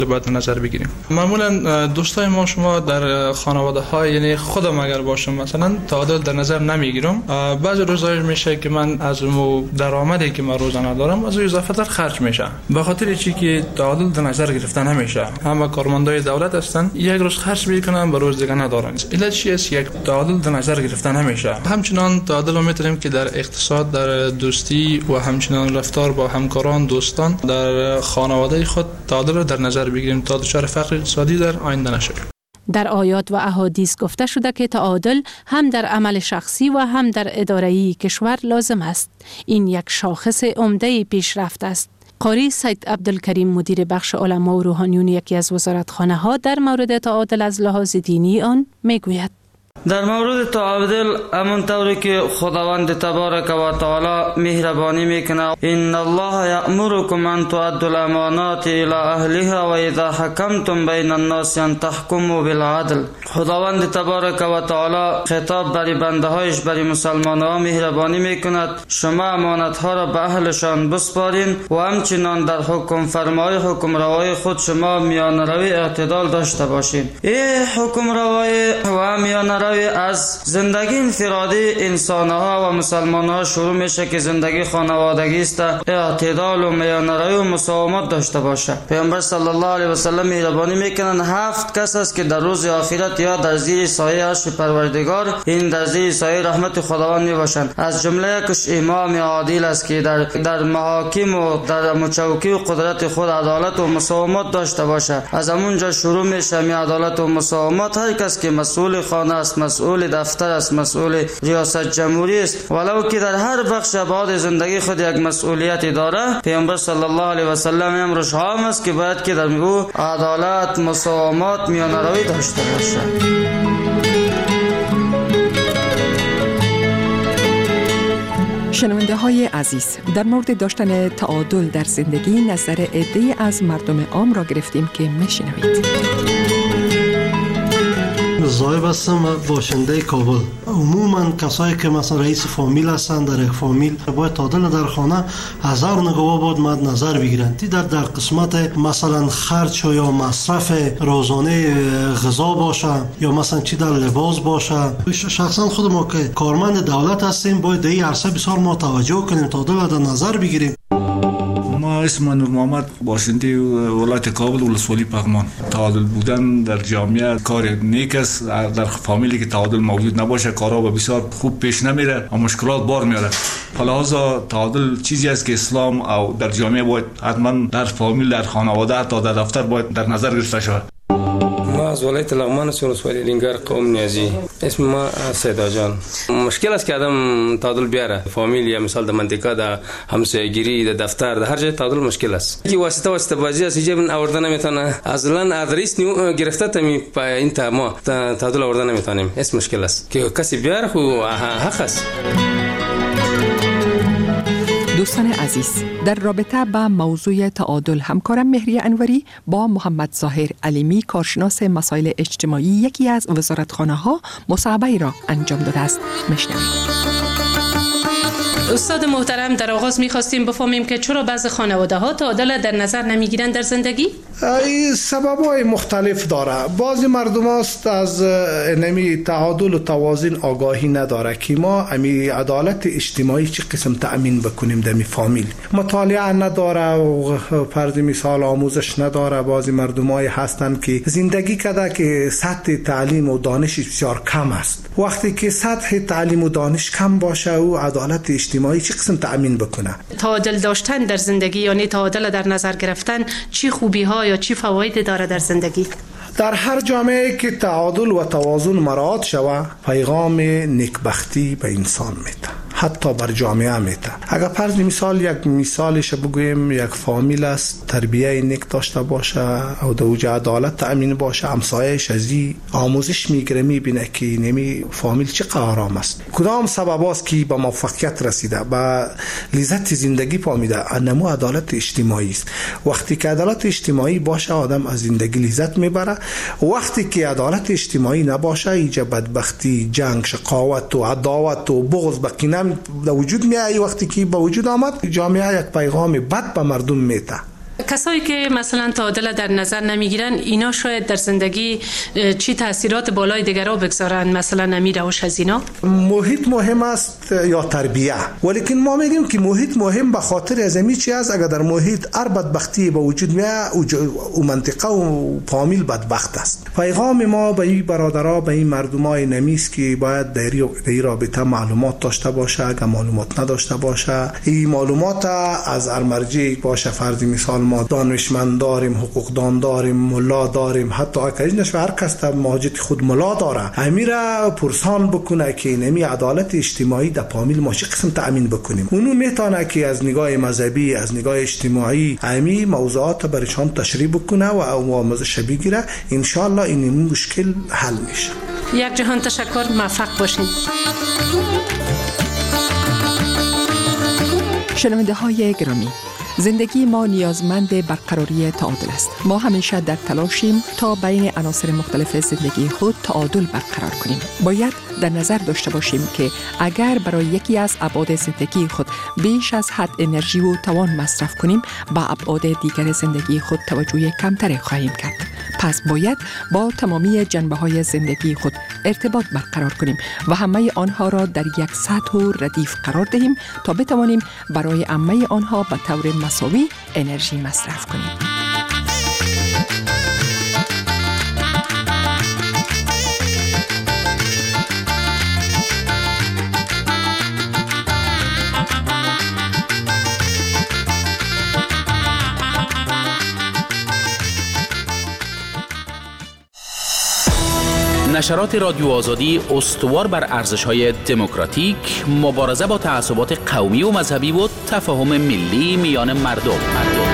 باید نظر بگیریم. معمولا دوستای ما شما در خانواده ها، یعنی خودم اگر باشم مثلا تعادل در نظر نمیگیرم. بعضی روزا میشه که من از درآمدی که من روزانه دارم از اضافه تر خرج میشه، به خاطر چی که تعادل در نظر گرفته نمیشه. همه کارمندای دولت هستن، یک روز خرج میکنن به روز دیگه ندارن. علت چی است؟ یک تعادل در نظر گرفته نمیشه. همچنان تعادل رو میتونیم که در اقتصاد، در دوستی و همچنان رفتار با همکاران، دوستان، در خانواده خود تعادل رو در نظر بگیریم تا دچار فقر اقتصادی در آینده نشویم. در آیات و احادیث گفته شده که تعادل هم در عمل شخصی و هم در اداره‌ای کشور لازم است. این یک شاخص عمده پیشرفت است. قاری سید عبدالکریم مدیر بخش علما و روحانیون یکی از وزارتخانه‌ها در مورد تعادل از لحاظ دینی آن میگوید: در مورد تعادل همون طوری که خداوند تبارک و تعالی مهربانی میکنه، ان الله یأمرکم ان تؤدوا الامانات الی اهلها و اذا حکمتم بین الناس ان تحکموا بالعدل. خداوند تبارک و تعالی خطاب برای بنده هایش، برای مسلمانان ها مهربانی میکند شما امانت ها را به اهلشان بسپارین و همچنان در حکم فرمای حکم روای خود شما میان روی اعتدال داشته باشین. این حکم روای و میان روی از زندگی انفرادی انسانها و مسلمانها شروع میشه که زندگی خانوادگی است، اعتدال و میانروی و مساومت داشته باشه. پیامبر صلی الله علیه و سلم مهربانی میکنن 7 کس است که در روز آخرت یا در زیر سایه عرش پروردگار، این در زیر سایه رحمت خداوند میباشند. از جمله یکش امام عادل است که در محاکم و در مچوکی و قدرت خود عدالت و مساومت داشته باشه. از همونجا شروع میشه می عدالت و مساومت. هر کس که مسئول خانه است، مسئول دفتر است، مسئول ریاست جمهوری است، ولو که در هر بخش ابعاد زندگی خود یک مسئولیتی داره، پیامبر صلی الله علیه و سلم امرش عام است که باید که در او عدالت، مساومت، میانروی داشته باشه. شنونده های عزیز، در مورد داشتن تعادل در زندگی نظر عده‌ای از مردم عام را گرفتیم که میشنوید. زایب هستم و باشنده کابل. عموما کسایی که مثلا رئیس فامیل هستند در یک فامیل باید تعادل در خانه از هر نگاه باید مد نظر بگیرند. در قسمت مثلا خرج یا مصرف روزانه غذا باشه یا مثلا چی در لباس باشه. شخصا خود ما که کارمند دولت هستیم باید در این عرصه بسیار ما توجه کنیم، تعادل در نظر بگیریم. ما اسم نور محمد، باشنده ولایت کابل، ولسوالی پغمان. تعادل بودن در جامعه کار نیک است. در فامیلی که تعادل موجود نباشه کارها بسیار خوب پیش نمیره و مشکلات بار میاره. لذا تعادل چیزی است که اسلام او در جامعه باید حتما در فامیل، در خانواده، حتی در دفتر باید در نظر گرفته شود. ما از ولایت لغمان است، ولسوالی لنگر، قوم نیازی. اسم ما سیدا جان. مشکل است که آدم تعادل بیاره. فامیل یا مثال در منطقه، در همسایگیری، در دفتر، در هر جای تعادل مشکل است. کی واسطه بازی است که آورده نمیتونه. اصلا ادریس نیو گرفته تمی این ما تعادل آورده نمیتونیم. اسم مشکل است که کسی بیاره خو حق است. دوستان عزیز، در رابطه با موضوع تعادل همکارم مهری انوری با محمد ظاهر علیمی، کارشناس مسائل اجتماعی یکی از وزارتخانه‌ها، مصاحبه را انجام داده است. میشنوید. استاد محترم، در آغاز می‌خواستیم بفهمیم که چرا بعضی خانواده‌ها تعادل در نظر نمی‌گیرند در زندگی؟ این سبب‌های مختلف داره. بعضی مردم است از نمی تعادل و توازن آگاهی نداره که ما امی عدالت اجتماعی چه قسم تأمین بکنیم در می فامیل. مطالعه نداره و فرض مثال آموزش نداره. بعضی مردمای هستن که زندگی کرده که سطح تعلیم و دانش بسیار کم است. وقتی که سطح تعلیم و دانش کم باشه و عدالت اجتماعی چه قسم تأمین بکنه. تعادل داشتن در زندگی یعنی تعادل در نظر گرفتن چی خوبی‌ها یا چی فواید داره در زندگی؟ در هر جامعه که تعادل و توازن مراعات شود، پیغام نیکبختی به انسان میده، حتی بر جامعه میده. اگر فرض مثال یک مثالش بگویم، یک فامیل است تربیه نیک داشته باشه او در وجه عدالت تأمین باشه، همسایه‌اش از این آموزش میگیره، میبینه که نمی فامیل چقدر آرام است، کدام سبب است که به موفقیت رسیده، به لذت زندگی پامیده. انمو عدالت اجتماعی است. وقتی که عدالت اجتماعی باشه آدم از زندگی لذت میبره. وقتی که عدالت اجتماعی نباشه ایجا بدبختی، جنگ، شقاوت و عداوت و بغض به کینه در وجود میاد. وقتی که به وجود آمد جامعه یک پیغام بد به مردم میده. کسایی که مثلا تعادل در نظر نمیگیرن اینا شاید در زندگی چی تاثیرات بالای دیگرها بگذارن، مثلا نمی روش از اینا؟ محیط مهم است یا تربیه، ولیکن ما میگیم که محیط مهم به خاطر از این چیز است. اگر در محیط هر بدبختی به وجود میاد او منطقه و فامیل بدبخت است. پیغام ما به این برادرها، به این مردمای نمیست که باید در این رابطه معلومات داشته باشه. اگر معلومات نداشته باشه، این معلومات از هر مرجع باشه. فرض مثال ما دانشمند داریم، حقوقدان داریم، ملا داریم، حتی اکیدنش هر کس تا ماجد خود ملا داره. امیره پرسان بکنه که نمی عدالت اجتماعی در فامیل ما چه قسم تامین بکنیم. اونو میتونه که از نگاه مذهبی، از نگاه اجتماعی امی موضوعات برشان تشریح بکنه و او شبیه گیره. ان شاء الله این مشکل حل میشه. یک جهان تشکر، موفق باشین. شنونده های گرامی، زندگی ما نیازمند برقراری تعادل است. ما همیشه در تلاشیم تا بین عناصر مختلف زندگی خود تعادل برقرار کنیم. باید در نظر داشته باشیم که اگر برای یکی از ابعاد زندگی خود بیش از حد انرژی و توان مصرف کنیم، به ابعاد دیگر زندگی خود توجه کمتری خواهیم کرد. پس باید با تمامی جنبه‌های زندگی خود ارتباط برقرار کنیم و همه آنها را در یک سطح و ردیف قرار دهیم تا بتوانیم برای همه آنها به طور مساوی انرژی مصرف کنیم. نشرات رادیو آزادی استوار بر ارزش‌های دموکراتیک، مبارزه با تعصبات قومی و مذهبی و تفاهم ملی میان مردم.